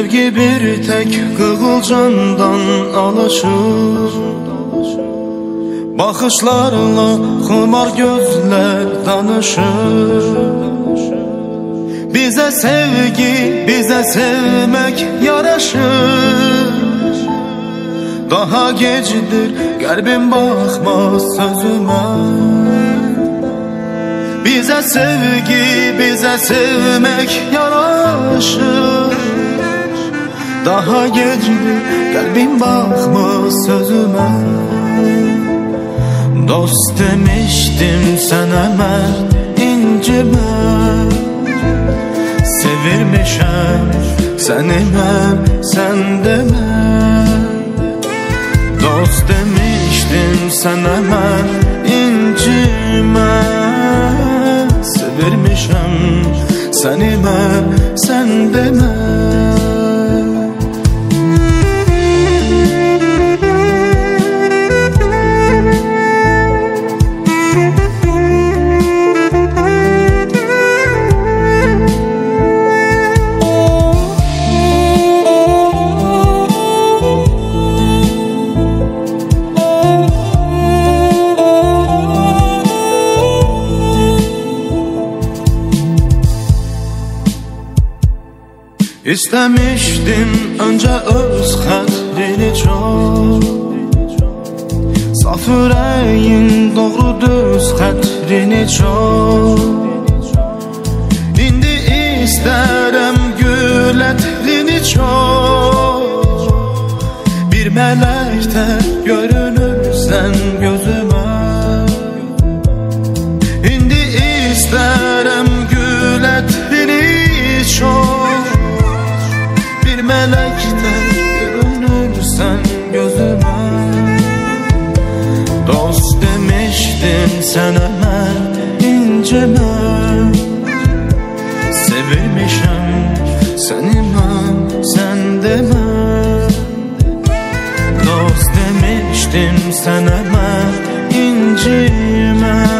Sevgi bir tek kığılcandan alışır. Bakışlarla xumar gözler danışır. Bize sevgi, bize sevmek yaraşır. Daha gecdir, kalbim bakmaz sözüme. Bize sevgi, bize sevmek yaraşır. Daha gecdir, kalbim bakmaz sözüme. Dost demiştim sana mən, incime. Sevirmişəm səni mən, sən demə. Dost demiştim sana mən, incime. Sevirmişəm səni mən, sən demə. İstemiştim önce öz xətrini çok. Saf ürəyin doğru düz xətrini çok. İndi istərəm gül ətrini çok. Bir mələkdə görünürsən gözümə. İndi istərəm gül ətrini çok. Melekten görünürsen gözüme. Dost demiştim sana mən, incime. Sevilmişəm səni mən, sən demə. Dost demiştim sana mən, incime.